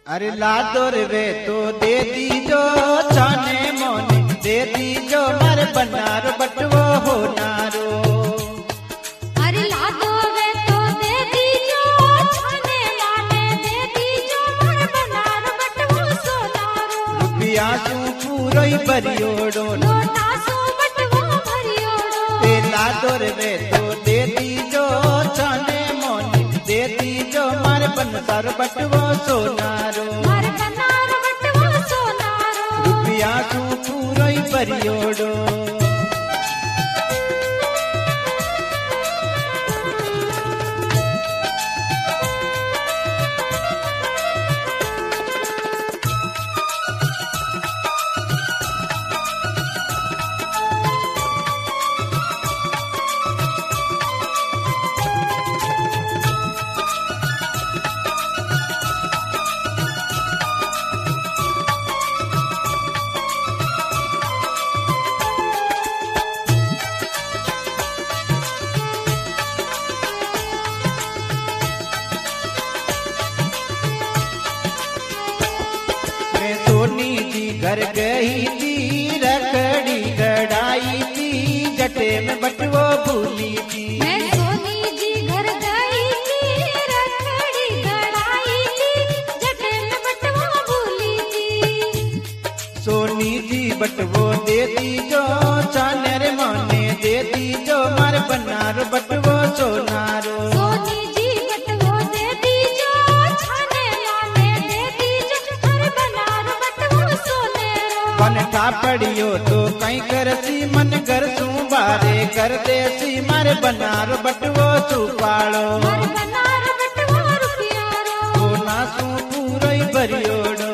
अरे लादोर वे तो दे दीजो छाने मोने दे दीजो मारे बनार बटवो हो नारो। अरे लादो वे तो दे दीजो छाने माने दे दीजो मारे बनार बटवो सोनारो। रुपया सू पूरो ही भरियोड़ो लोटा सो बटवो भरियोड़ो। ए लादोर वे तो दे दीजो छाने मोने दे दीजो मारे बनार बटवो सोनारो। मारे बनार बटवो सोनारो। रुपया सू पूरो ही भरियोड़ो। सोनी जी घर गई थी रखड़ी गड़ाई थी जटे में बटवो भूली थी। मैं सोनी जी घर गई थी रखड़ी गड़ाई थी जटे में बटवो भूली थी। सोनी जी बटवो दे दी जो छाने रे मोने दे दी जो मार बनार बटवो सोनारो। सोनी जी बटवो दे दीजो छाने माने दे दीजो हर बनार बटवो सोनेरो। बन पड़ियो तो कई करसी मन घर सू बारे कर देसी मारे बनार बटवो छुपाड़ो। हर बनार बटवो रुपियारो। सोना सू पूरो ही भरियोड़ो।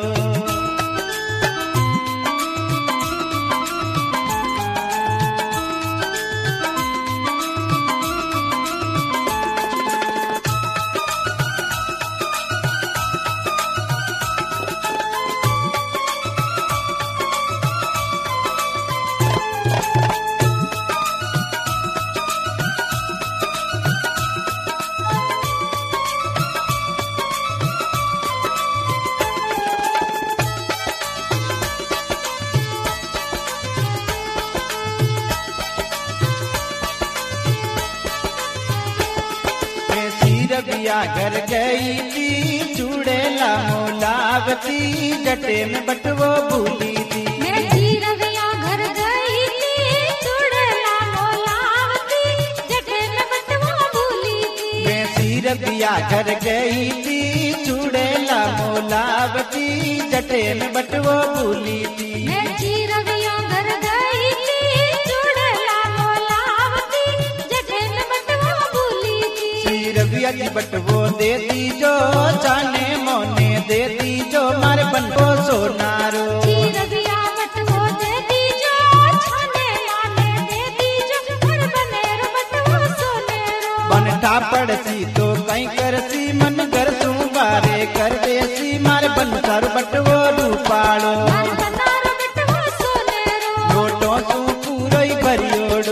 रबिया घर गई थी चूड़ेला मोलावती जटे में बटवो भूली थी। मैं रबिया घर गई थी चूड़ेला मोलावती जटे में बटवो भूली थी। मैं रबिया घर गई थी चूड़ेला मोलावती जटे में बटवो भूली थी। मैं रबिया घर गई थी चूड़ेला मोलावती जटे में बटवो भूली थी। रबिया की बटवो दे दी जो जाने मोने दे दी जो मारे बनवो सोनारो। रबिया बटवो दे दीजो छाने माने दे दीजो हर बनेर बटवो सोनेरो। बनठा पड़सी तो कई करसी मन घर सू बारे कर देसी मारे बनसार बटवो रूपाड़ो। हर बनार बटवो सोनेरो। लोटो सू पूरो ही भरियोड़ो।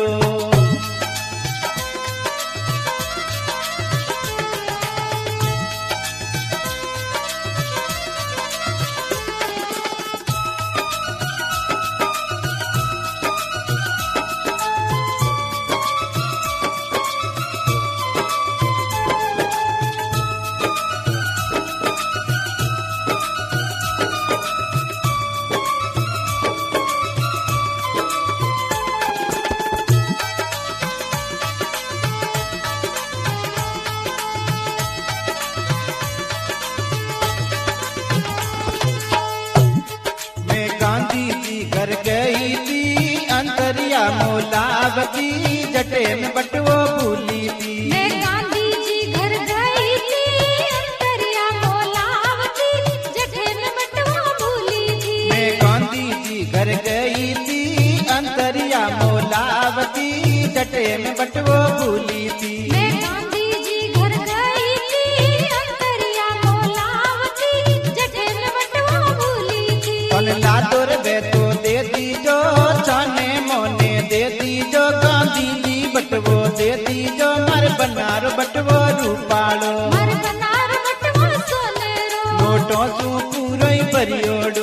घर गई थी अंतरिया मोलावती जटे में बटवो भूली थी। मैं गांधी जी घर गई थी अंतरिया मोलावती जटे में बटवो भूली थी। मैं गांधी जी घर गई थी अंतरिया मोलावती जटे में बटवो भूली थी। मैं गांधी जी घर गई थी अंतरिया मोलावती जटे में बटवो भूली थी। लादोर वे तो दे दी जो छाने मोने दे दी जो गांधी जी बटवो दे दी जो मार बनार बटवो रूपाड़ो। हर बनार बटवो सोनेरो। मोटो सू पूरो भरियोड़ो।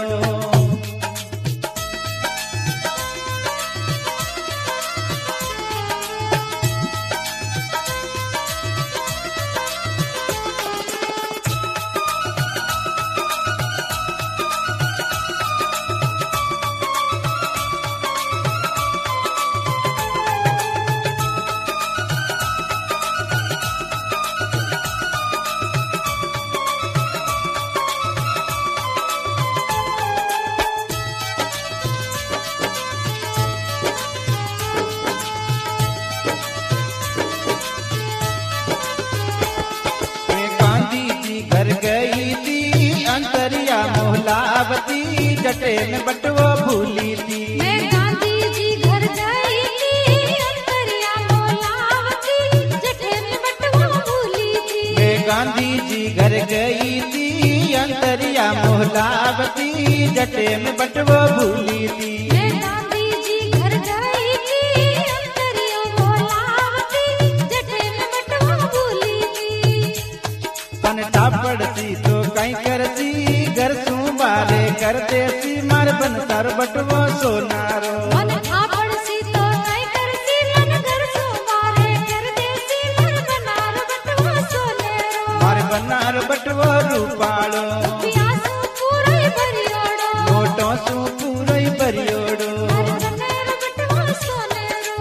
घर गई थी अंतरिया मोहलावती जटे में बटवो भूली थी। मैं गांधी जी घर गई थी अंतरिया मोहलावती जटे में बटवो भूली थी। मैं गांधी जी घर गई थी अंतरिया मोहलावती जटे में बटवो भूली थी। मैं गांधी जी घर गई थी अंतरिया मोहलावती जटे में बटवो भूली थी। तन पड़ती तो कहीं करती घर सू बारे कर देती मार बन सर बटवो सोनारो। मन पड़ती तो कहीं करती मन घर सू बारे कर देती मार बनार बटवो सोनेरो। मार बनार बटवो रूपालो पियासू पूरो भरियोड़ो। मोटो सू पूरो भरियोड़ो। मार बनार बटवो सोनेरो।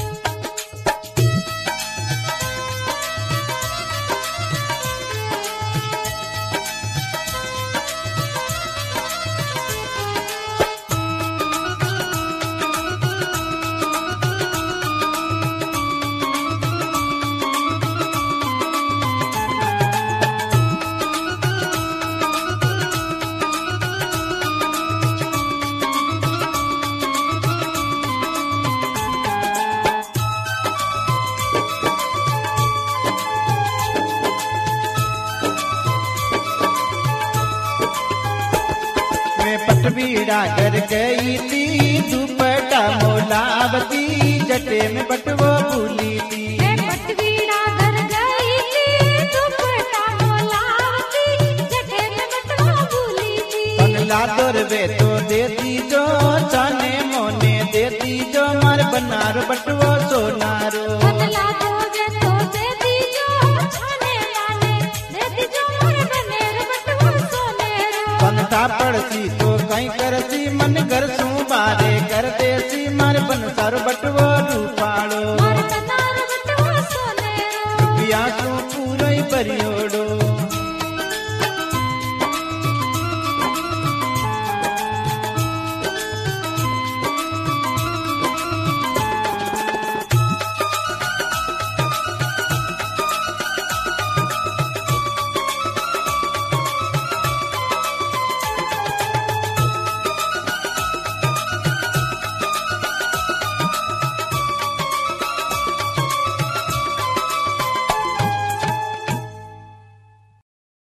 पटवीड़ा कर गई थी दुपट्टा मोलावती जटे में बटवो भूली थी। मैं पटवीड़ा घर गई थी दुपट्टा मोलावती जटे में बटवो भूली थी। बनला दौरवे तो देती जो जाने मोने देती जो मार बनार बटवो सोनारो। बनला दोगे तो देती जो छाने माने देती जो मार बनेर बटवो सोनेरो। बनता पड़ती तो कहीं करती मन घर सू बारे कर देती मार बन सर बटवो रूपालो। मार बनार बटवो सोनेरो। रुपया सू पूरो भरियोड़ो।